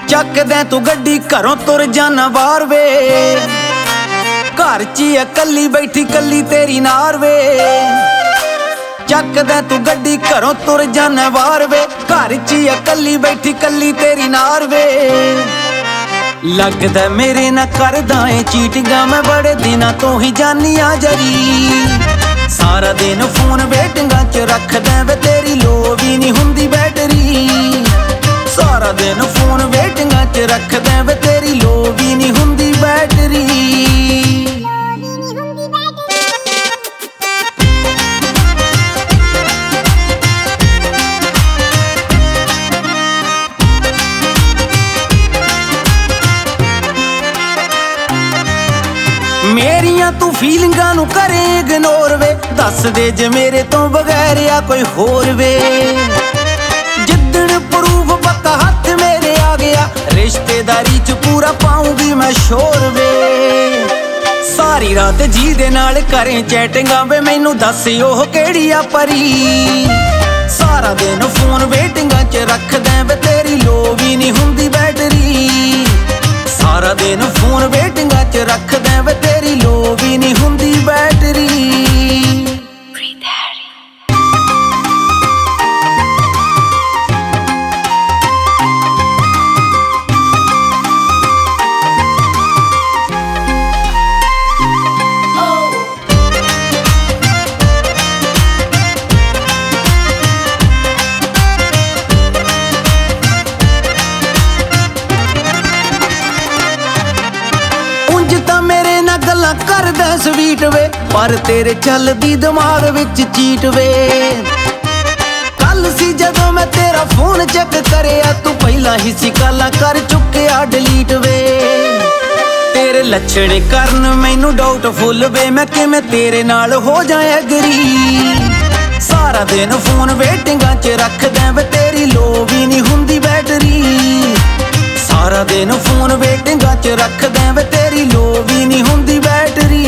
ਚੱਕਦੈਂ ਤੂੰ ਗੱਡੀ ਘਰੋਂ ਤੁਰ ਜਾਨਾ ਬਾਹਰ ਵੇ, ਘਰ 'ਚ ਹੀ ਕੱਲੀ ਬੈਠੀ ਕੱਲੀ ਤੇਰੀ ਨਾਰ ਵੇ। ਚੱਕਦੈਂ ਤੂੰ ਗੱਡੀ ਘਰੋਂ ਤੁਰ ਜਾਨਾ ਬਾਹਰ ਵੇ, ਘਰ 'ਚ ਹੀ ਕੱਲੀ ਬੈਠੀ ਕੱਲੀ ਤੇਰੀ ਨਾਰ ਵੇ। ਲੱਗਦਾ ਮੇਰੇ ਨਾਲ ਕਰਦਾ ਏ ਚੀਟਿੰਗਾਂ, ਮੈਂ ਬੜੇ ਦਿਨਾਂ ਤੋਂ ਹੀ ਜਾਨੀ ਆ ਜਰੀ। ਸਾਰਾ ਦਿਨ ਫੋਨ ਵੇਟਿੰਗਾਂ 'ਚ ਰੱਖਦਾ ਵੇ, ਤੇਰੀ ਲੋ ਵੀ ਨਹੀਂ ਹੁੰਦੀ ਬੈਟਰੀ। ਸਾਰਾ ਦਿਨ ਫੋਨ ਵੇਟਿੰਗਾਂ 'ਚ ਰੱਖਦਾ ਵੇ, ਤੇਰੀ ਲੋ ਵੀ ਨਹੀਂ ਹੁੰਦੀ ਬੈਟਰੀ। ਮੇਰੀਆਂ ਤੂੰ ਫੀਲਿੰਗਾਂ ਨੂੰ ਕਰੇ ਇਗਨੋਰ ਵੇ, ਦੱਸ ਦੇ ਜੇ ਮੇਰੇ ਤੋਂ ਬਗੈਰ ਆ ਕੋਈ ਹੋਰ ਵੇ। ਜਿੱਦਣ ਪ੍ਰੂਫ ਪੱਕਾ ਹੱਥ ਮੇਰੇ ਆ ਗਿਆ, ਰਿਸ਼ਤੇਦਾਰੀ 'ਚ ਪੂਰਾ ਪਾਉਂਗੀ ਮੈਂ ਸ਼ੋਰ ਵੇ। ਸਾਰੀ ਰਾਤ ਜੀ ਦੇ ਨਾਲ ਕਰੇ ਚੈਟਿੰਗਾਂ ਵੇ, ਮੈਨੂੰ ਦੱਸ ਉਹ ਕਿਹੜੀ ਆ ਪਰੀ। ਸਾਰਾ ਦਿਨ ਫੋਨ ਵੇਟਿੰਗਾਂ 'ਚ ਰੱਖਦਾ ਵੇ, ਤੇਰੀ ਲੋ ਵੀ ਨਹੀਂ ਹੁੰਦੀ ਬੈਟਰੀ। ਸਾਰਾ ਦਿਨ ਫੋਨ ਵੇਟਿੰਗਾਂ 'ਚ ਰੱਖਦਾ ਵੇ, ਤੇਰੀ ਲੋ ਵੀ ਨਹੀਂ ਹੁੰਦੀ ਬੈਟਰੀ। ਗੱਲਾਂ ਕਰਦਾ ਸਵੀਟ ਵੇ, ਪਰ ਤੇਰੇ ਚੱਲਦੀ ਦਿਮਾਗ ਵਿੱਚ ਚੀਟ ਵੇ। ਕੱਲ ਸੀ ਜਦੋਂ ਮੈਂ ਤੇਰਾ ਫੋਨ ਚੈੱਕ ਕਰਿਆ, ਤੂੰ ਪਹਿਲਾਂ ਹੀ ਸੀ ਕਾਲਾਂ ਕਰ ਚੁੱਕਿਆ ਡਿਲੀਟ ਵੇ। ਤੇਰੇ ਲੱਛਣ ਕਰਨ ਮੈਨੂੰ ਡਾਊਟ ਫੁੱਲ ਵੇ, ਮੈਂ ਕਿਵੇਂ ਤੇਰੇ ਨਾਲ ਹੋ ਜਾ ਐਗਰੀ। ਸਾਰਾ ਦਿਨ ਫੋਨ ਵੇਟਿੰਗਾਂ 'ਚ ਰੱਖਦਾ ਵੇ, ਤੇਰੀ ਲੋ ਵੀ ਨਹੀਂ ਹੁੰਦੀ ਬੈਟਰੀ। ਸਾਰਾ ਦਿਨ ਫੋਨ ਵੇਟਿੰਗਾਂ 'ਚ ਰੱਖਦਾ ਵੇ, ਤੇਰੀ ਲੋ ਵੀ ਨਹੀਂ ਹੁੰਦੀ ਬੈਟਰੀ।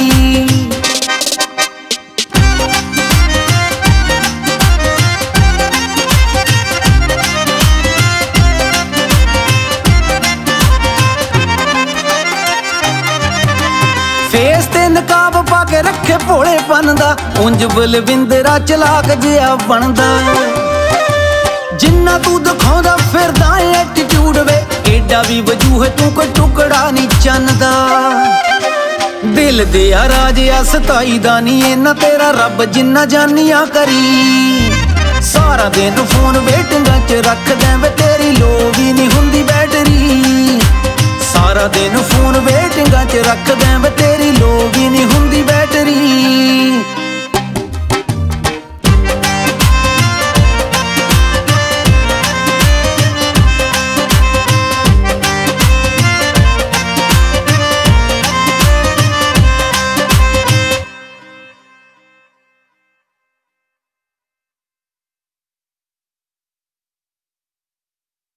ਫੇਸ ਤੇ ਨਕਾਬ ਪਾ ਕੇ ਰੱਖੇ ਭੋਲੇਪਨ ਦਾ, ਉਂਝ ਬਲਵਿੰਦਰਾ ਚਲਾਕ ਜਿਹਾ ਬਣਦਾ। ਜਿੰਨਾ ਤੂੰ ਦਿਖਾਉਂਦਾ ਫਿਰਦਾ ਐਟੀਟਿਊਡ ਵੇ, ਏਡਾ ਵੀ ਵਜੂਹ ਤੂੰ ਕੋਈ ਟੁਕੜਾ ਨਹੀਂ ਚੰਨਦਾ। ਦਿਲ ਦੇ ਆ ਰਾਜ ਆ ਸਤਾਈ ਦਾ ਨੀ ਇਹਨਾਂ, ਤੇਰਾ ਰੱਬ ਜਿੰਨਾ ਜਾਨੀਆਂ ਕਰੀ। ਸਾਰਾ ਦਿਨ ਫੋਨ ਵੇਟਿੰਗਾਂ 'ਚ ਰੱਖਦਾ ਵੇ, ਤੇਰੀ ਲੋ ਵੀ ਨਹੀਂ ਹੁੰਦੀ ਬੈਟਰੀ। ਸਾਰਾ ਦਿਨ ਫੋਨ ਵੇਟਿੰਗਾਂ 'ਚ ਰੱਖਦਾ ਵੇ, ਤੇਰੀ ਲੋ ਵੀ ਨਹੀਂ ਹੁੰਦੀ ਬੈਟਰੀ।